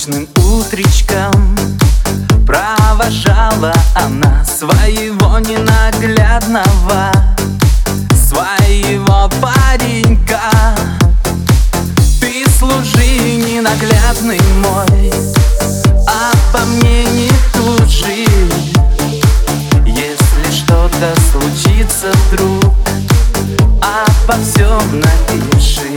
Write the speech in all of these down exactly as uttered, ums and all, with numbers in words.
солнечным утречком провожала она своего ненаглядного, своего паренька. Ты служи, ненаглядный мой, а по мне не тужи. Если что-то случится вдруг, обо всем напиши.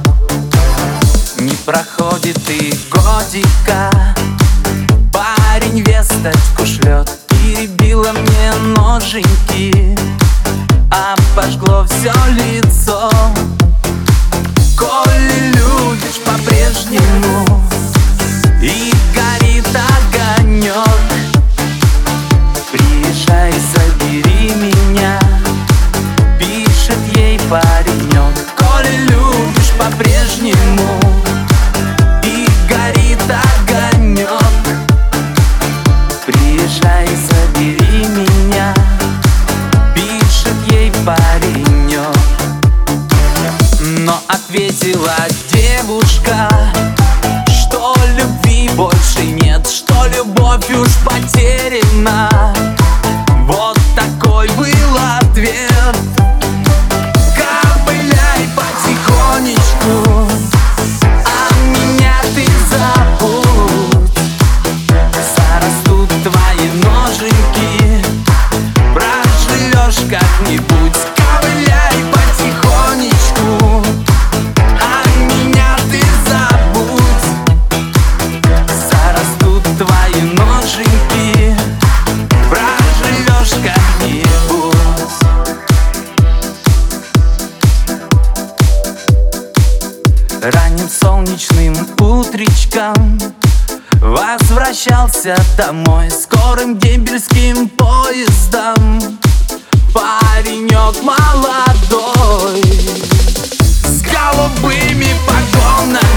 Не проходит и годика, парень весточку шлет: перебила мне ноженьки, обожгло все лицо. Коли любишь по-прежнему и горит огонек, приезжай, забери меня, пишет ей паренек. Коли любишь по-прежнему и горит огонек, приезжай, забери меня, пишет ей паренек. Но ответила девушка, что любви больше нет, что любовь уж потеряна. Вот такой был ответ. Ковыляй потихонечку, а меня ты забудь. Зарастут твои ноженьки, проживешь как-нибудь. Ковыляй потихонечку, а меня ты забудь. Зарастут твои ноженьки, проживешь как-нибудь. Ранним солнечным утречком возвращался домой скорым дембельским поездом паренек молодой, с голубыми погонами.